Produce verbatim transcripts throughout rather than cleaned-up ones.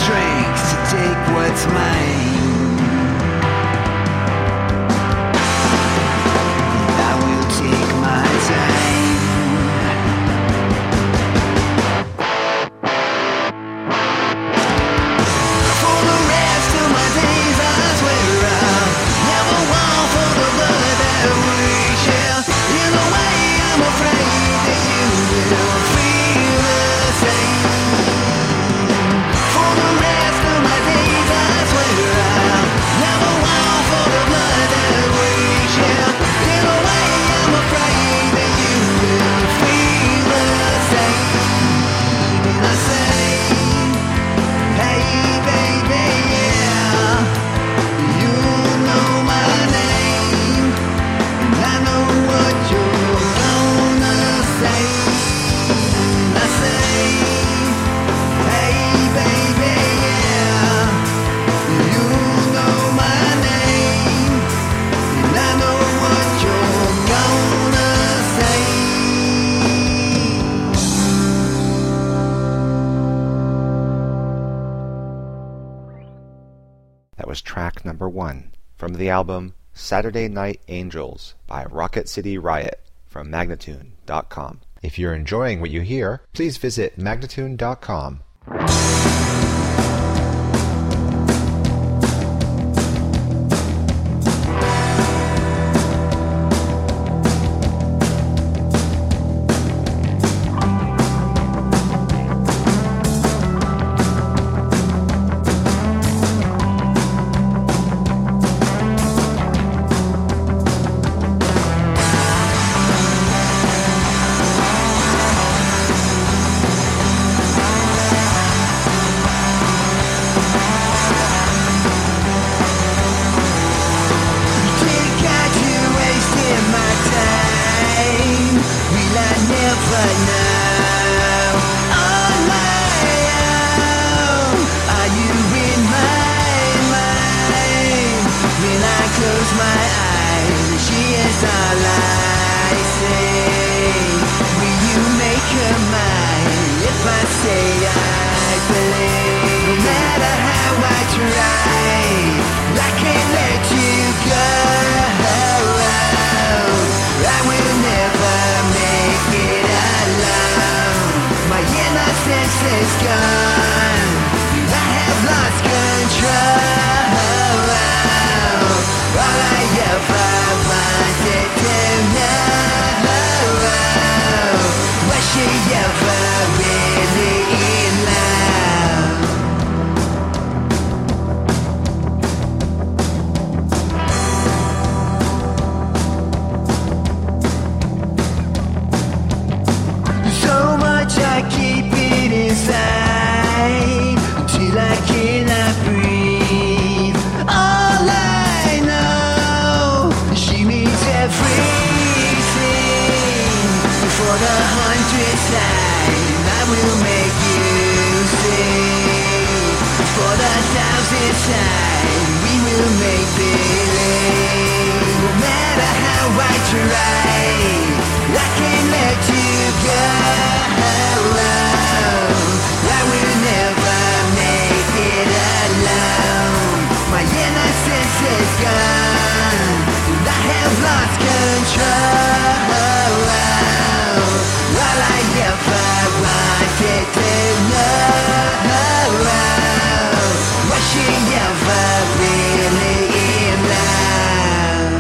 strength to take what's mine. I will take my time. For the rest of my days I swear I'll never want for the blood that we share. In a way I'm afraid that you will feel the same. For the rest of my days I swear I'll never want for the blood that we share. In a way I'm afraid that you will feel the same. And I say, hey baby, yeah, you know my name, and I know what you're gonna say. And I say, hey baby, yeah, you know my name, and I know what you're gonna say. That was track number one from the album Saturday Night Angels by Rocket City Riot from Magnatune dot com. If you're enjoying what you hear, please visit Magnatune dot com. Think I you wasting my time? Will I never know? On my own, are you in my mind? When I close my eyes, she is all I see. Will you make her mine if I say I believe? No matter how I try, I can't let you go. I will never make it alone. My innocence is gone. I have lost control. All I ever wanted to know, was she ever really in love? So much I keep it inside till I cannot breathe. All I know, she means everything. For the hundredth time, I will make you sing. For the thousandth time, we will make believe. No matter how I try, I can't let you go. I will never make it alone. My innocence is gone, and I have lost control. All I ever wanted to know, was she ever really in love?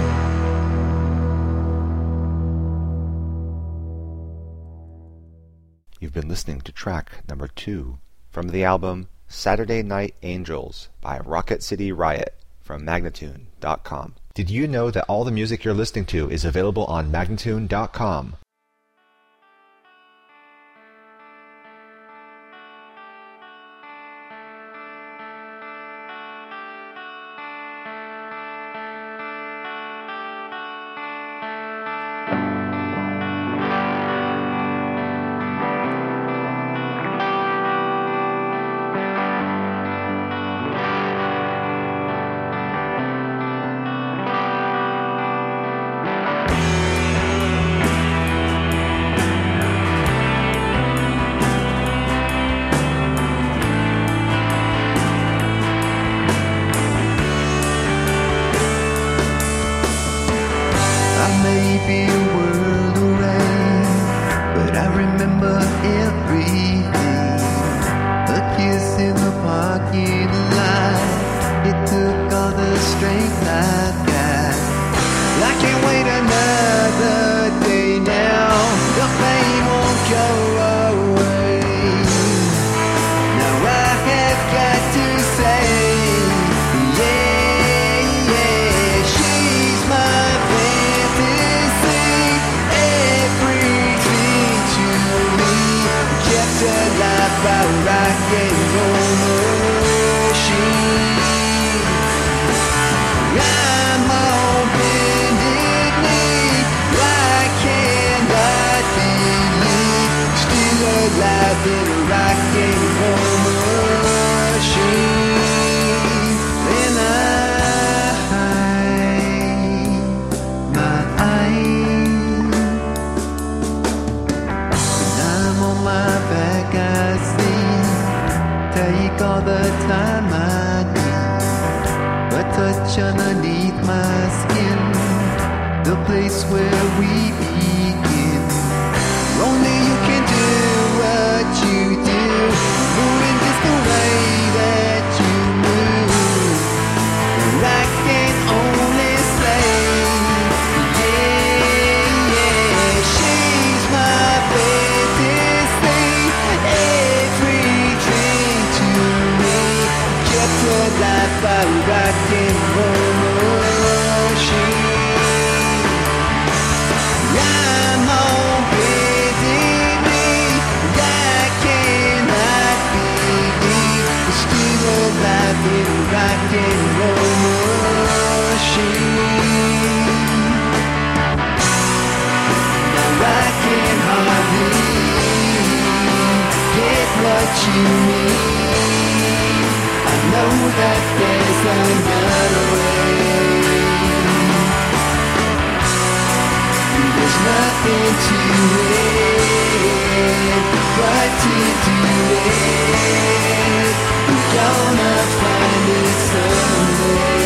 You've been listening to track number two from the album Saturday Night Angels by Rocket City Riot from Magnatune dot com. Did you know that all the music you're listening to is available on Magnatune dot com? life by a rock and roll machine. I'm on bended knee. Why can't I believe still alive in a rock and roll machine? And I, my eyes, when I'm on my back, I see, take all the time I need, but touch underneath my skin, the place where we begin. Only you can do what you do, moving just the way that you move. And I can only say, yeah, yeah, she's my fantasy. Every dream to me, kept alive by rock and roll machine. I'm on bended knee. I cannot believe we're still alive in a rock and roll machine. Now I can hardly get what you mean. I know that there's another way. There's nothing to it but to do it. We're gonna find it someday.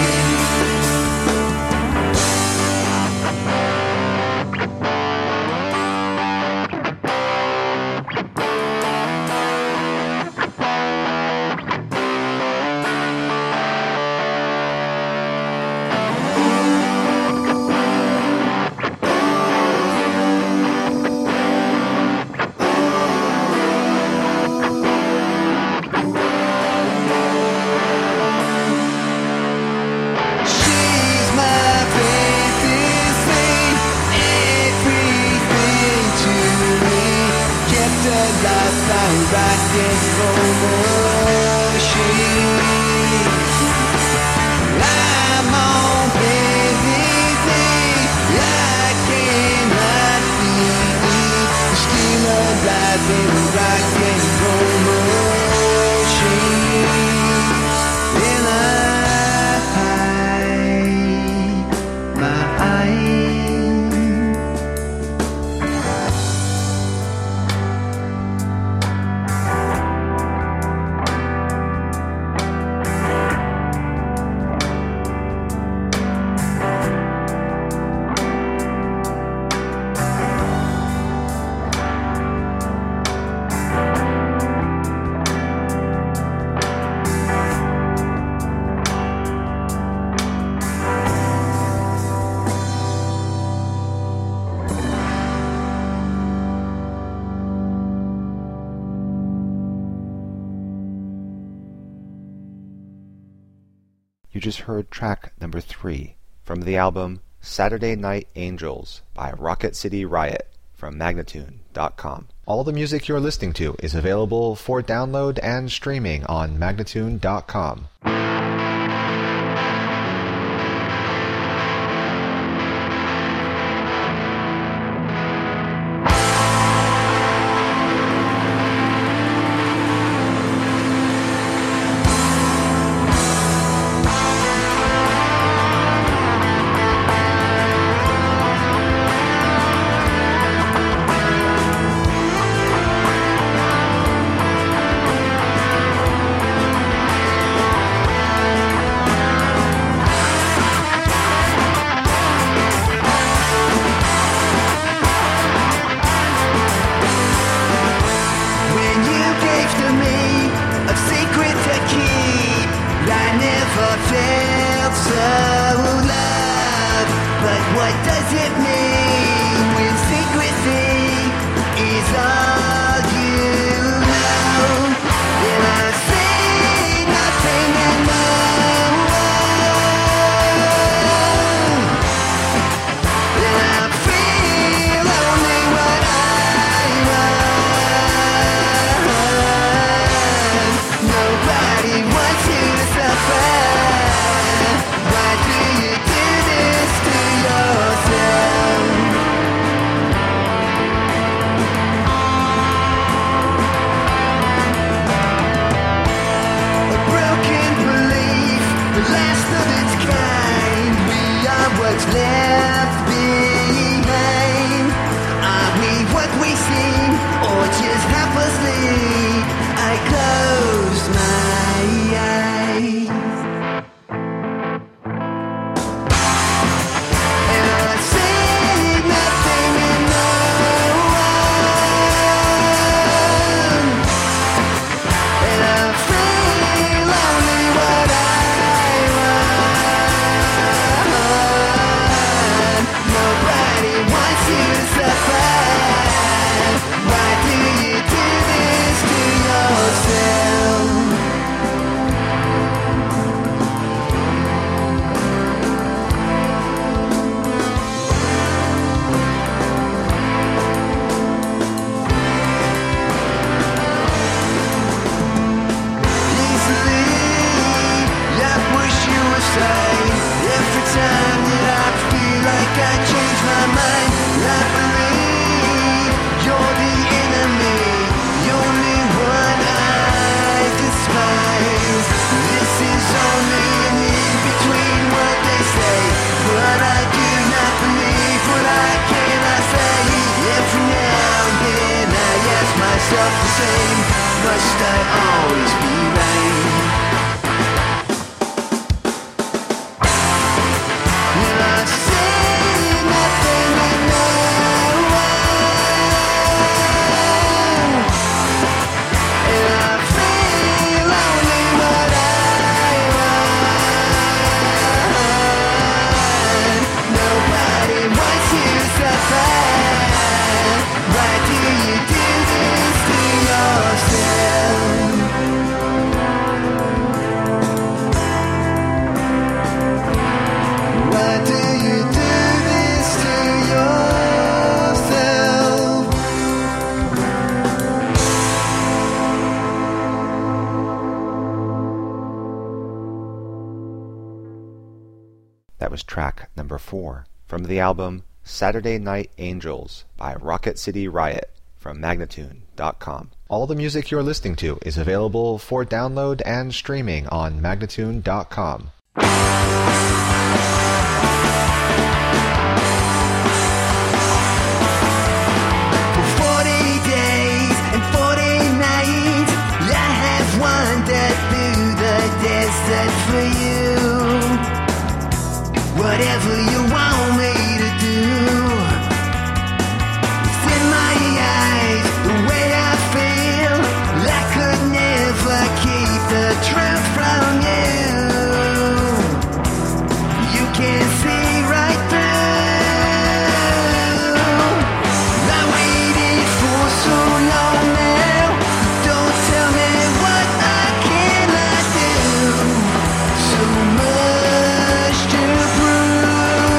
She's my fantasy, everything to me, kept alive by a rock and roll machine. I'm on bended knee. I cannot believe we're still alive in a rock and roll machine. And I, my eyes, You just heard track number three from the album Saturday Night Angels by Rocket City Riot from Magnatune dot com. All the music you're listening to is available for download and streaming on Magnatune dot com. of its kind. We are what's left behind. Are we what we seem, or just half asleep? I close my eyes and I see nothing in no one, and I feel only what I want. Nobody wants you to suffer. Why do you do this to yourself? Easily, I push you aside. Every time that I feel like I change my mind, I believe you're the enemy, the only one I despise. This is only an in-between what they say, but I do not believe what I cannot say. Every now and then I ask myself the same: must I always be right? And I see nothing in no one, and I feel only what I want. Nobody wants you to suffer. Why do you do this to yourself? Why do you do this to yourself? That was track number four from the album Saturday Night Angels by Rocket City Riot from Magnatune dot com. All the music you're listening to is available for download and streaming on Magnatune dot com. For forty days and forty nights, I have wandered through the desert for you. Whatever you want me to do, it's in my eyes, the way I feel. I could never keep the truth from you. You can't see right through. I waited for so long now. Don't tell me what I cannot do. So much to prove.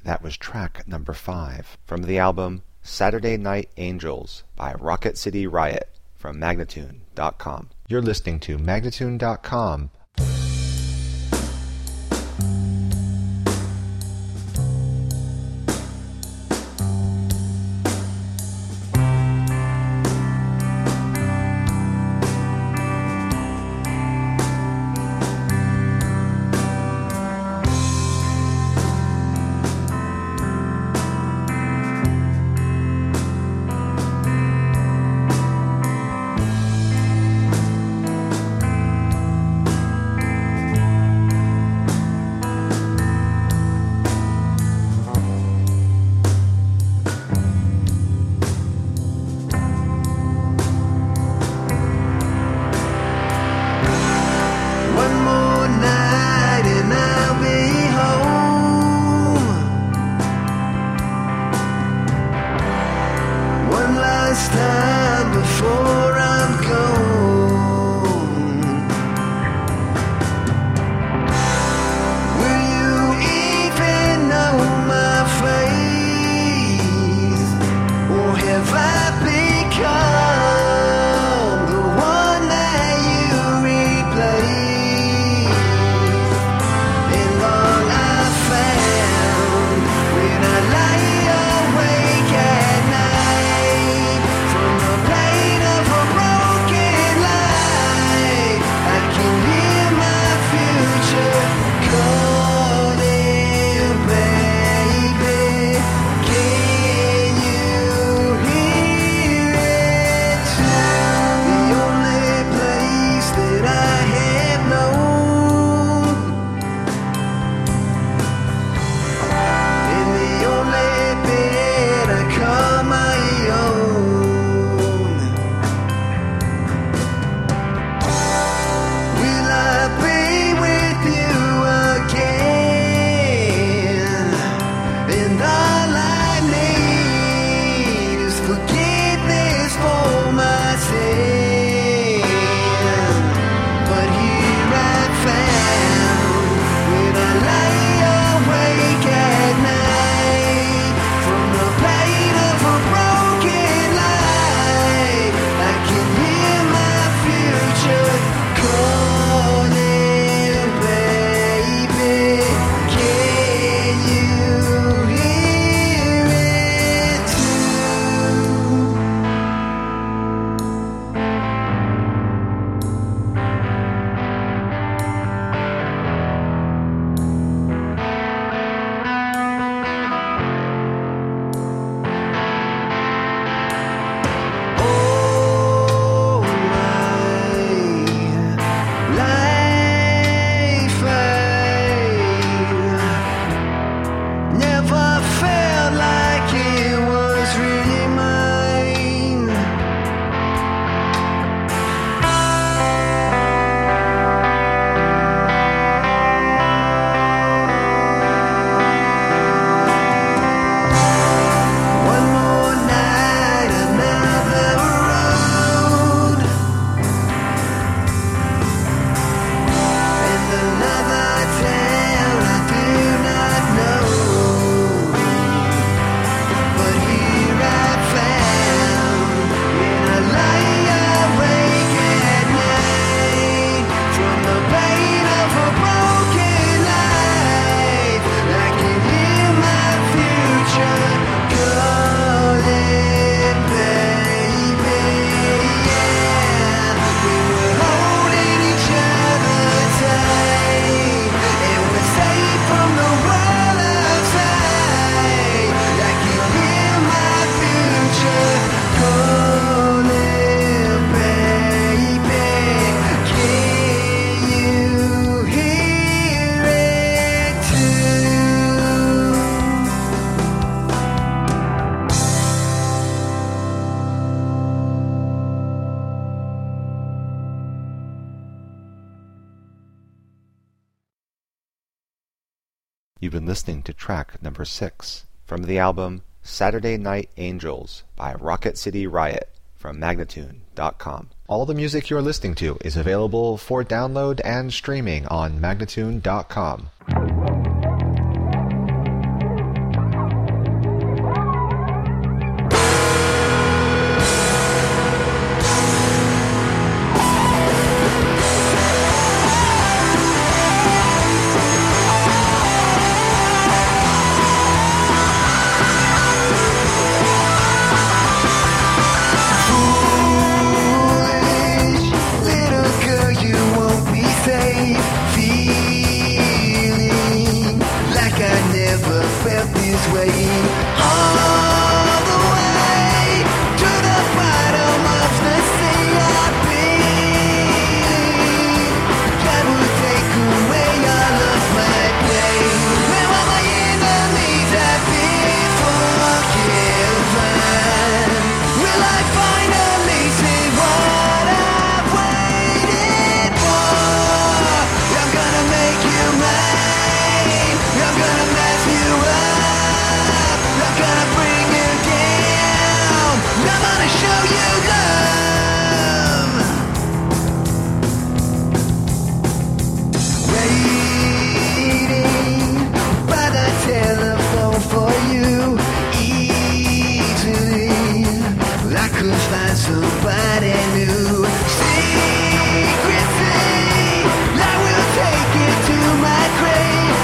That was track number five from the album Saturday Night Angels by Rocket City Riot from Magnatune dot com. You're listening to Magnatune dot com. You've been listening to track number six from the album Saturday Night Angels by Rocket City Riot from Magnatune dot com. All the music you're listening to is available for download and streaming on Magnatune dot com. never felt this way. All the way to the bottom of the sea I've been. God will take away all of my pain. When all my enemies have been forgiven, will I finally see what I've waited for? I'm gonna make you mine. I'm gonna mess you up. I'm gonna bring you down. I'm gonna show you love. Waiting by the telephone for you easily. I could find somebody new. Secretly, I will take it to my grave.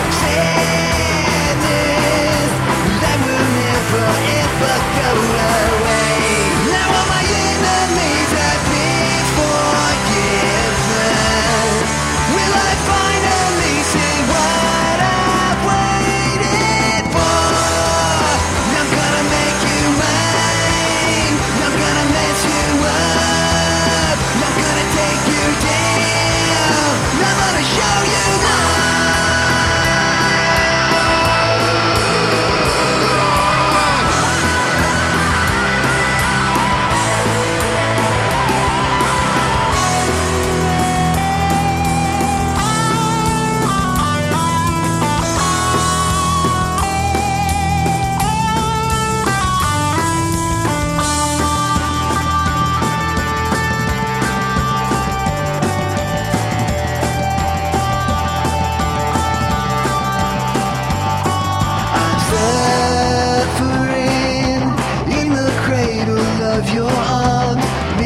Sadness that will never ever go away. Now all my enemies have been forgiven. Will I finally see what I've waited for? I'm gonna make you mine. I'm gonna mess you up. I'm gonna take you down. I'm gonna show you love. I'm suffering in the cradle of your arms,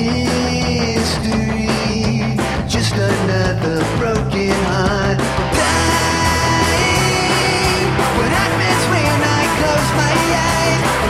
mystery. Just another broken heart dying. What happens when I close my eyes? I'm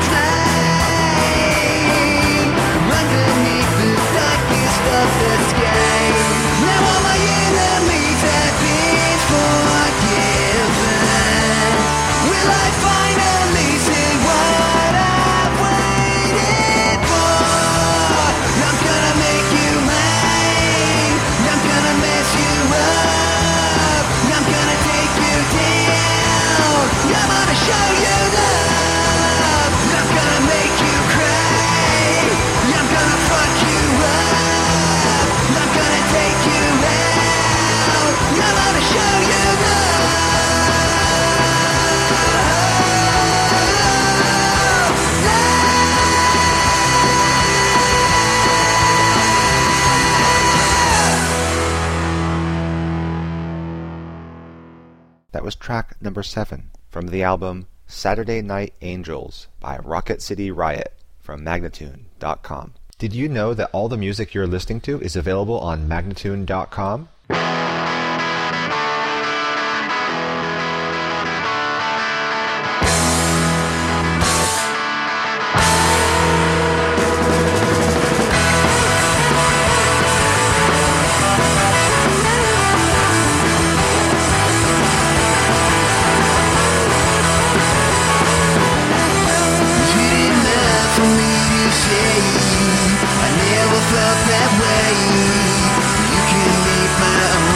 flying underneath the darkest of the sky. Now all my enemies have been forgiven. Will I finally see what I've waited for? I'm gonna make you mine. I'm gonna mess you up. I'm gonna take you down. I'm gonna show you love. I'm gonna make you cry. I'm gonna fuck you up. I'm gonna take you out. I'm gonna show you love. That was track number seven from the album Saturday Night Angels by Rocket City Riot from Magnatune dot com. Did you know that all the music you're listening to is available on Magnatune dot com? I never felt that way. You can leave my own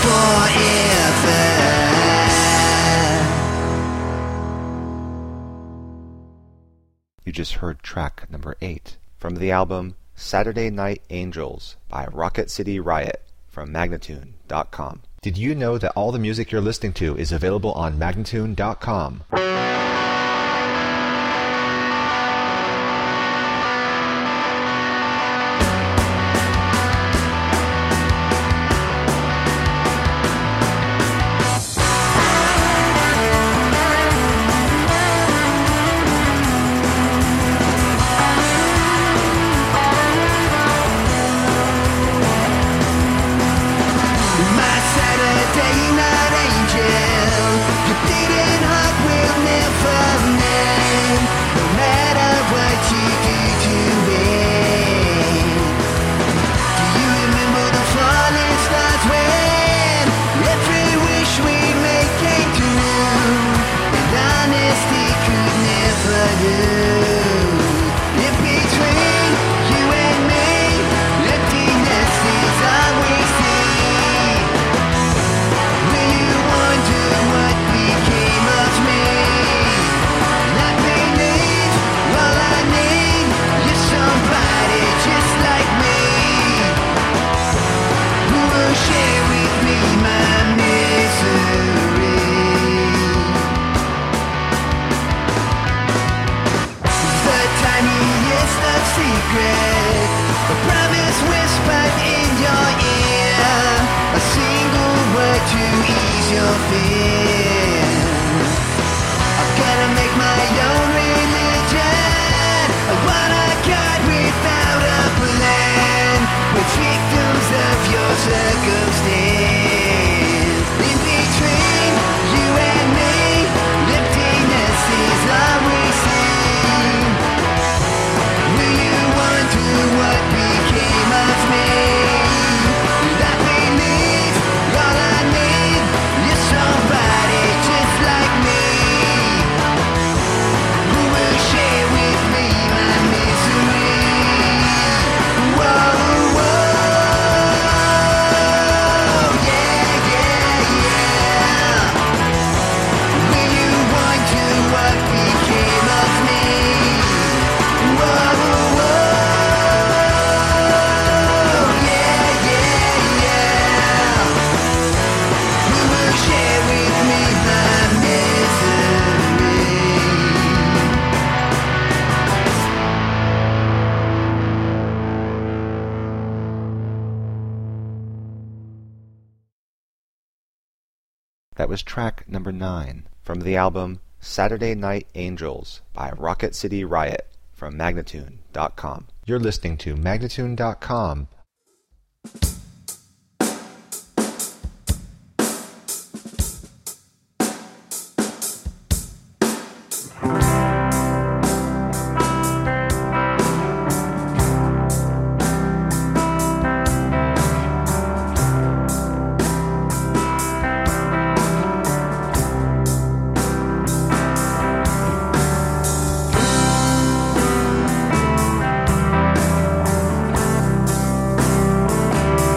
forever. You just heard track number eight from the album Saturday Night Angels by Rocket City Riot from Magnatune dot com. Did you know that all the music you're listening to is available on Magnatune dot com? My Saturday night angel, your beating heart will never mend, no matter what you do to it. Do you remember the falling stars when every wish we made came true, and honesty could never lose? In between you and me, emptiness is all we see. Will you wonder what became of me? And I believe all I need is somebody just like me, who will share with me my misery. The tiniest of secret, a promise whispered in your ear, a single word to ease your fear. I've gotta make my own religion, I want a God without a plan, with victims of your circumstance. In between you and me, emptiness is all we see. Will you wonder what became of me? And I believe all I need is somebody just like me, who will share with me my misery. Whoa, whoa, yeah, yeah, yeah. Will you wonder what became of me? Whoa, whoa, yeah, yeah, yeah. Who will share with me my misery? That was track number nine from the album Saturday Night Angels by Rocket City Riot from Magnatune dot com. You're listening to Magnatune dot com. Will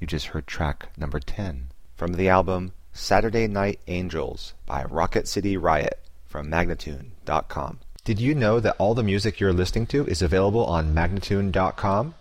You just heard track number ten from the album Saturday Night Angels by Rocket City Riot from Magnatune dot com. Did you know that all the music you're listening to is available on Magnatune dot com?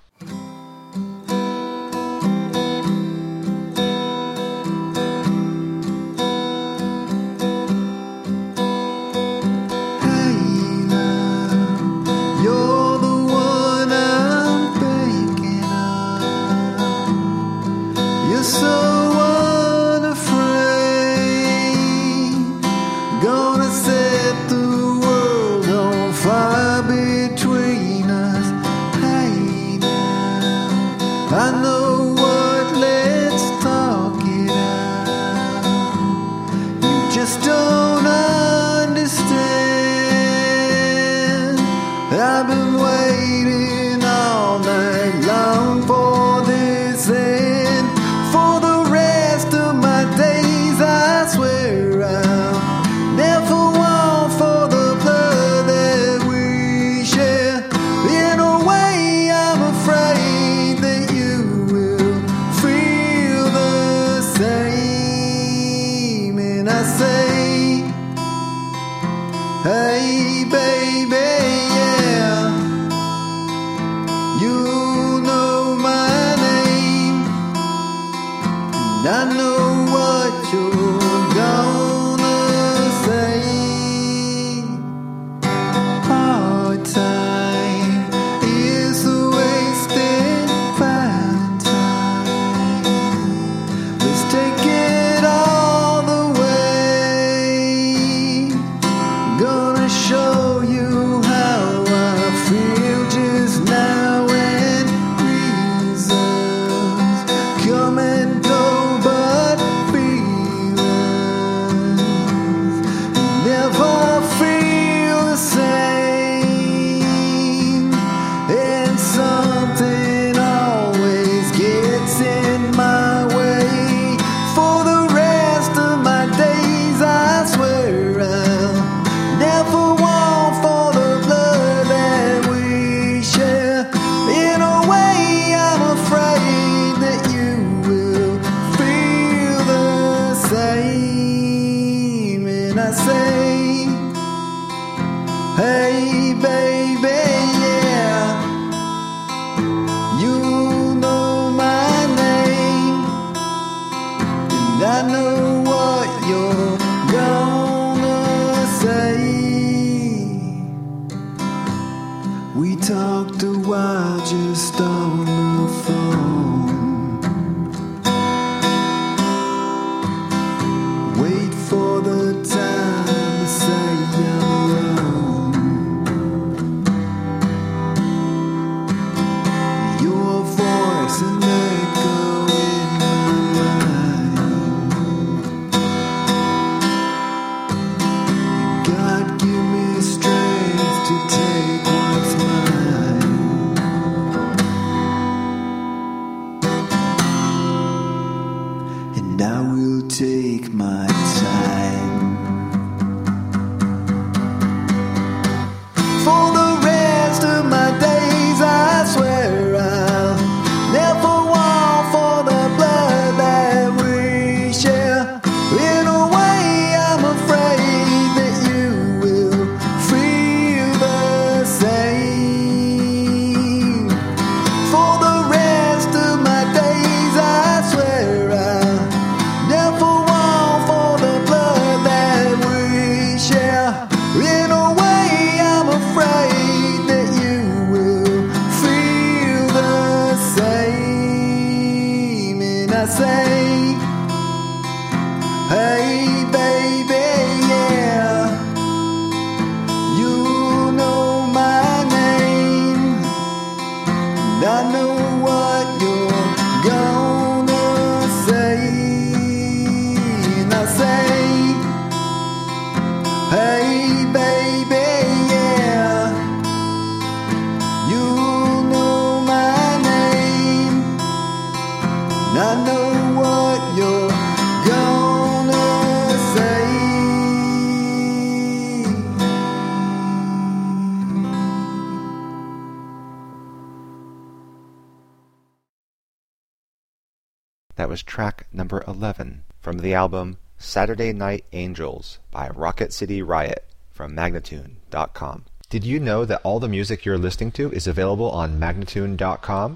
That was track number eleven from the album Saturday Night Angels by Rocket City Riot from Magnatune dot com. Did you know that all the music you're listening to is available on Magnatune dot com?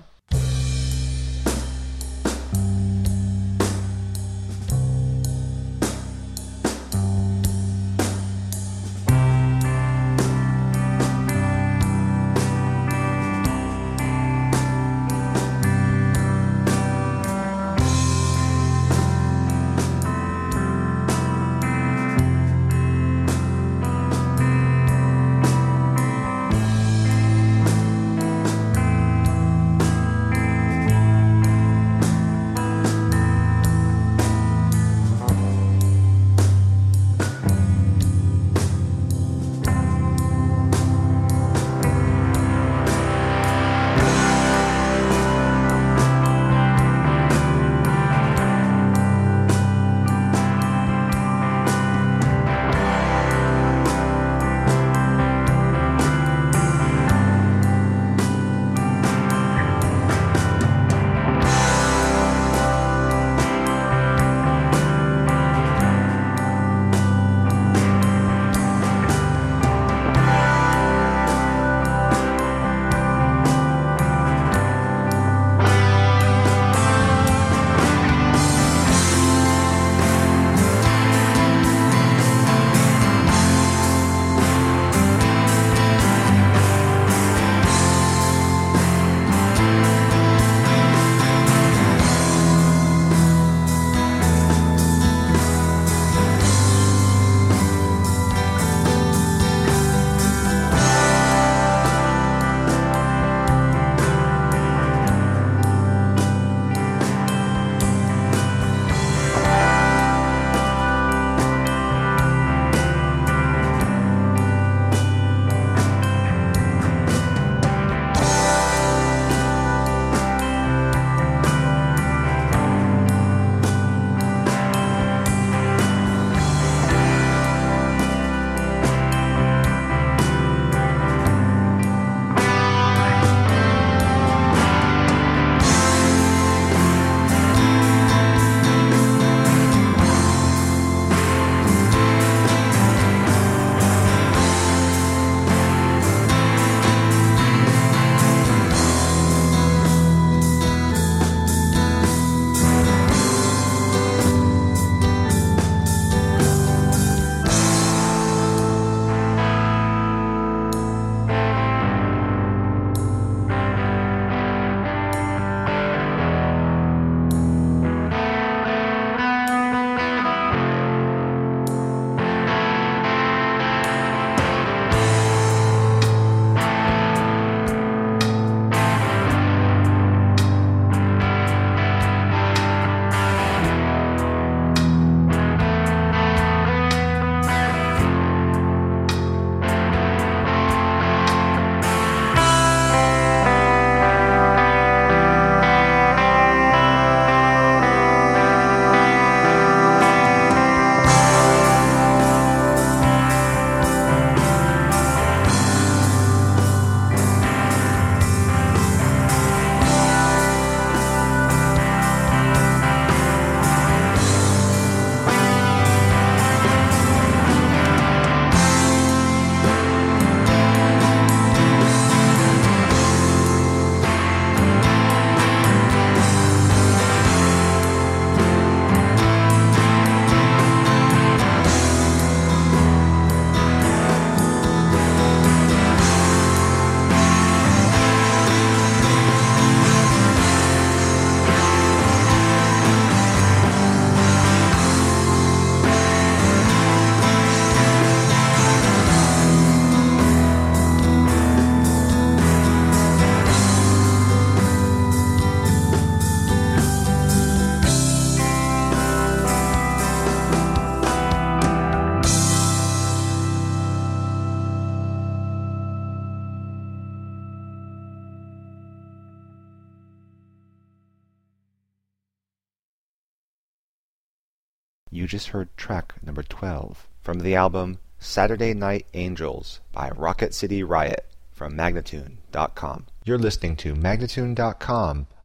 You just heard track number twelve from the album Saturday Night Angels by Rocket City Riot from Magnatune dot com. You're listening to Magnatune dot com,